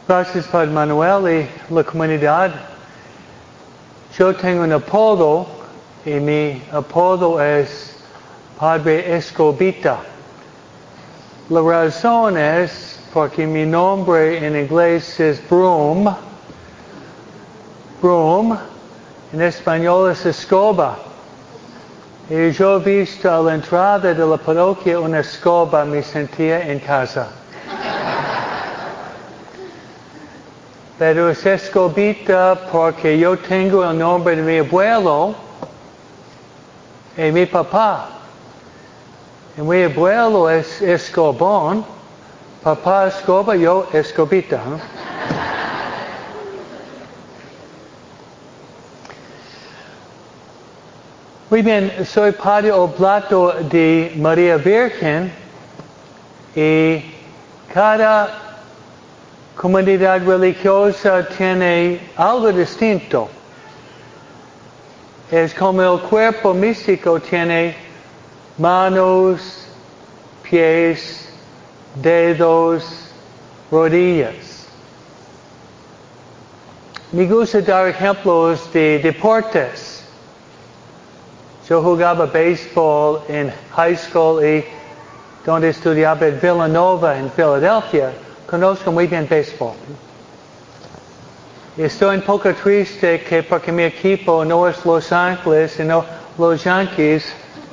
Gracias, Padre Manuel y la comunidad. Yo tengo un apodo y mi apodo es Padre Escobita. La razón es porque mi nombre en inglés es Broom. Broom, en español es escoba. Y yo he visto a la entrada de la parroquia una escoba, me sentía en casa. Pero es Escobita porque yo tengo el nombre de mi abuelo y mi papá. Y mi abuelo es Escobón, papá Escoba, yo Escobita. ¿No? Muy bien, soy padre oblato de María Virgen y cada comunidad religiosa tiene algo distinto. Es como el cuerpo místico tiene manos, pies, dedos, rodillas. Me gusta dar ejemplos de deportes. Yo jugaba béisbol en high school y donde estudiaba en Villanova, en Filadelfia. Conozco muy bien béisbol. Estoy un poco triste que porque mi equipo no es Los Ángeles, sino los Yankees.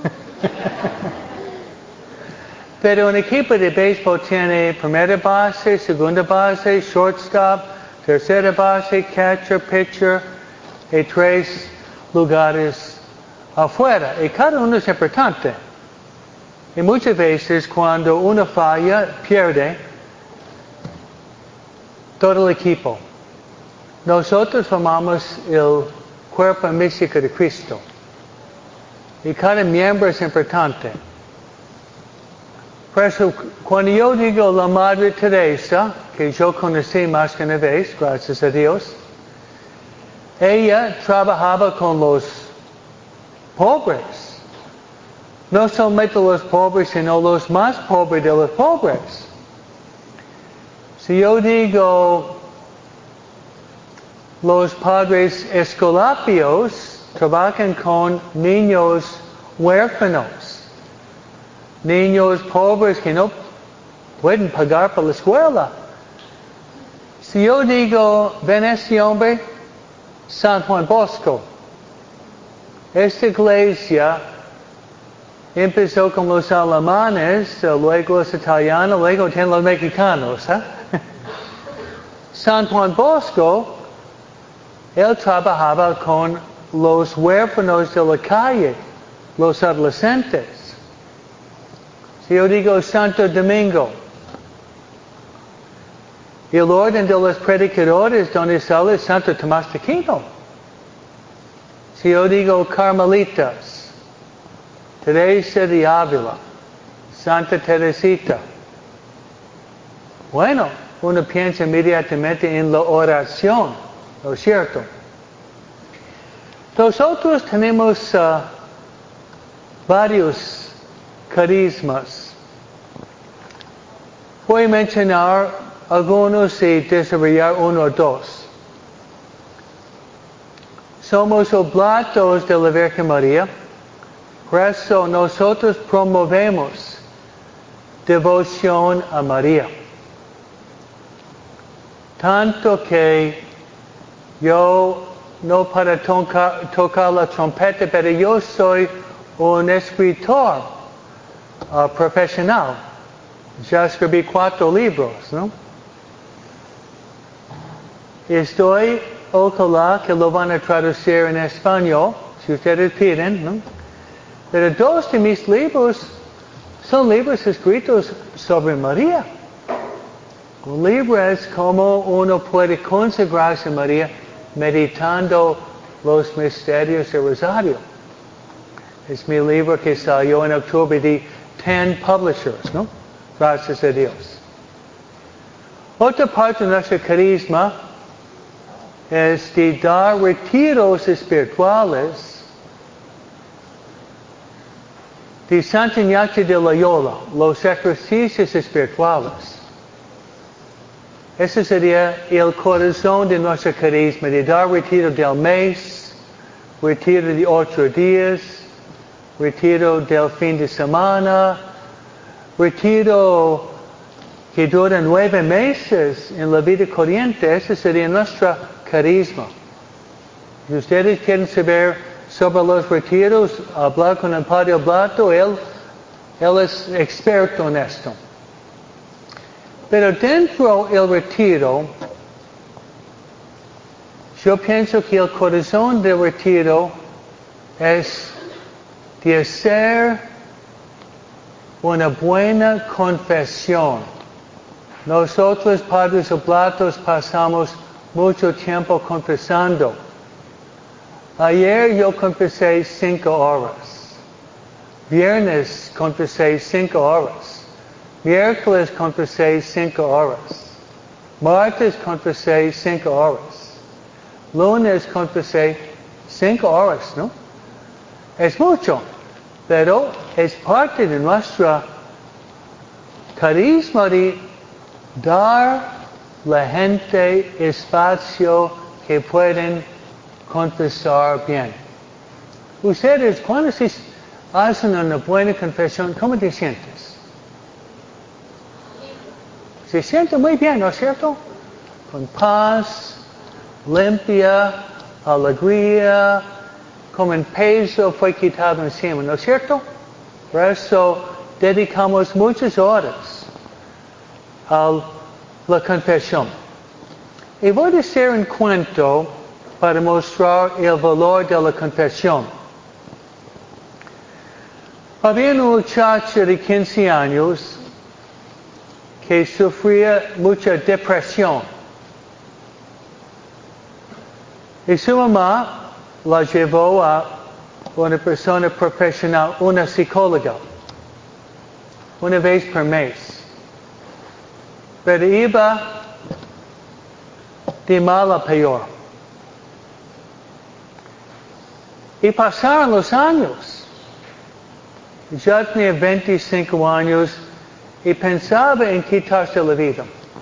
Pero un equipo de béisbol tiene primera base, segunda base, shortstop, tercera base, catcher, pitcher y 3 lugares afuera. Y cada uno es importante. Y muchas veces cuando uno falla, pierde todo el equipo. Nosotros formamos el cuerpo místico de Cristo. Y cada miembro es importante. Por eso, cuando yo digo la Madre Teresa, que yo conocí más que una vez, gracias a Dios, ella trabajaba con los pobres. No solamente los pobres, sino los más pobres de los pobres. Si yo digo los padres escolapios trabajan con niños huérfanos, niños pobres que no pueden pagar por la escuela. Si yo digo, ven este hombre, San Juan Bosco, esta iglesia empezó con los alemanes, luego los italianos, luego tienen los mexicanos. San Juan Bosco, él trabajaba con los huérfanos de la calle, los adolescentes. Si yo digo Santo Domingo, el orden de los predicadores donde sale Santo Tomás de Aquino. Si yo digo Carmelitas, Teresa de Ávila, Santa Teresita. Bueno, uno piensa inmediatamente en la oración, ¿no es cierto? Nosotros tenemos varios carismas. Voy a mencionar algunos y desarrollar uno o dos. Somos oblatos de la Virgen María. Por eso nosotros promovemos devoción a María. Tanto que yo, no para tocar la trompeta, pero yo soy un escritor profesional. Ya escribí 4 libros, ¿no? Estoy, ojalá que lo van a traducir en español, si ustedes piden, ¿no? Pero 2 de mis libros son libros escritos sobre María. Un libro es como uno puede consagrarse a María meditando los misterios del Rosario. Es mi libro que salió en octubre de 10 Publishers, ¿no? Gracias a Dios. Otra parte de nuestro carisma es de dar retiros espirituales de Santa Ignacio de Loyola, los ejercicios espirituales. Ese sería el corazón de nuestro carisma, de dar retiro del mes, retiro de 8 días, retiro del fin de semana, retiro que dura 9 meses en la vida corriente. Ese sería nuestro carisma. Si ustedes quieren saber sobre los retiros, hablar con el Padre Oblato, él es experto en esto. Pero dentro del retiro, yo pienso que el corazón del retiro es de hacer una buena confesión. Nosotros, Padres Oblatos, pasamos mucho tiempo confesando. Ayer yo confesé 5 horas. Viernes confesé 5 horas. Miércoles confesé 5 horas. Martes confesé 5 horas. Lunes confesé 5 horas, ¿no? Es mucho, pero es parte de nuestro carisma de dar la gente espacio que pueden confesar bien. Ustedes, cuando se hacen una buena confesión, ¿cómo te sientes? Se siente muy bien, ¿no es cierto? Con paz, limpia, alegría, como un peso fue quitado encima, ¿no es cierto? Por eso dedicamos muchas horas a la confesión. Y voy a hacer un cuento para mostrar el valor de la confesión. Había una muchacha de 15 años que sufría mucha depresión. Y su mamá la llevó a una persona profesional, una psicóloga, una vez por mes. Pero iba de mal a peor. Y pasaron los años. Ya tenía 25 años y pensaba en quitarse la vida.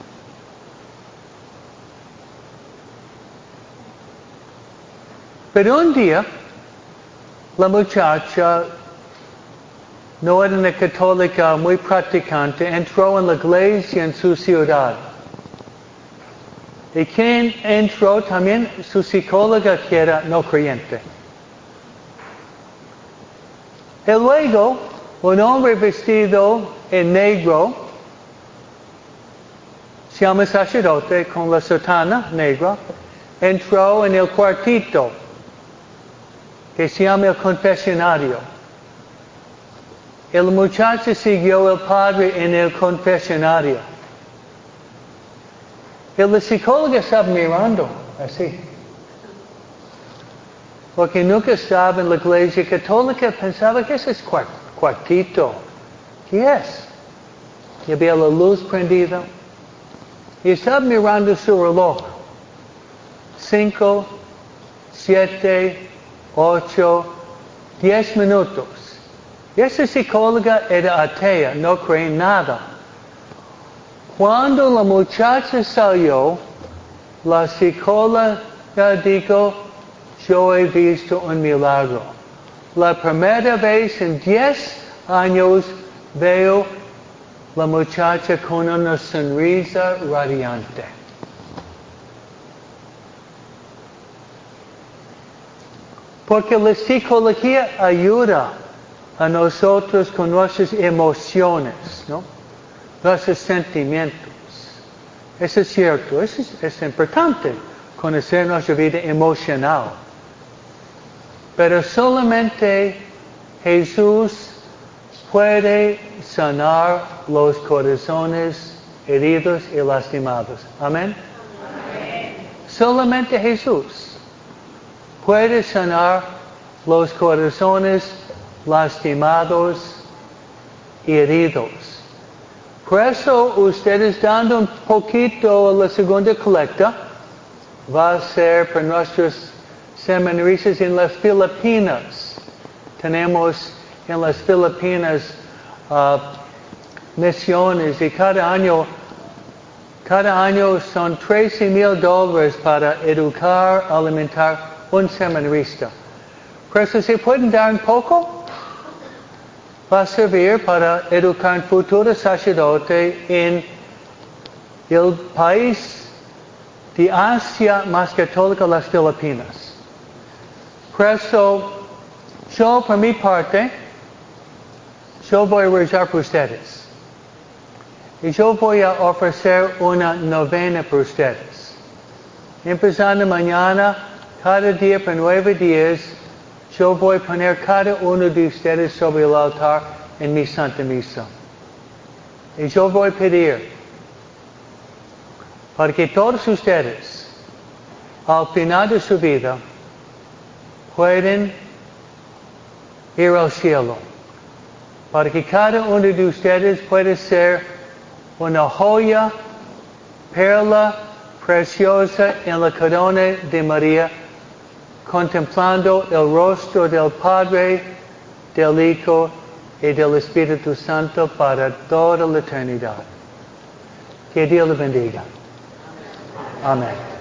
Pero un día, la muchacha, no era una católica muy practicante, entró en la iglesia en su ciudad. ¿Y quién entró? También su psicóloga, que era no creyente. Y luego, un hombre vestido en negro, se llama sacerdote, con la sotana negra, entró en el cuartito, que se llama el confesionario. El muchacho siguió al padre en el confesionario. Y la psicóloga estaba mirando, así. Porque nunca estaba en la iglesia católica, pensaba que ese es cuartito. ¿Qué es? Y había la luz prendida. Y estaba mirando su reloj. 5, 7, 8, 10 minutos. Y esa psicóloga era atea, no creía en nada. Cuando la muchacha salió, la psicóloga dijo, yo he visto un milagro. La primera vez en 10 años veo la muchacha con una sonrisa radiante. Porque la psicología ayuda a nosotros con nuestras emociones, ¿no? Nuestros sentimientos. Eso es cierto, es importante conocer nuestra vida emocional. Pero solamente Jesús puede sanar los corazones heridos y lastimados. Amén. Amén. Solamente Jesús puede sanar los corazones lastimados y heridos. Por eso ustedes dando un poquito a la segunda colecta va a ser para nuestros seminaristas en las Filipinas. Tenemos en las Filipinas misiones y cada año Cada año son $13,000 para educar, alimentar un seminarista. Pero si se pueden dar un poco, va a servir para educar un futuro sacerdote en el país de Asia más católica, las Filipinas. Por eso, yo por mi parte, yo voy a rezar por ustedes. Y yo voy a ofrecer una novena por ustedes. Empezando mañana, cada día por 9 días, yo voy a poner cada uno de ustedes sobre el altar en mi Santa Misa. Y yo voy a pedir para que todos ustedes, al final de su vida, pueden ir al cielo. Para que cada uno de ustedes pueda ser una joya, perla preciosa en la corona de María, contemplando el rostro del Padre, del Hijo y del Espíritu Santo para toda la eternidad. Que Dios le bendiga. Amén.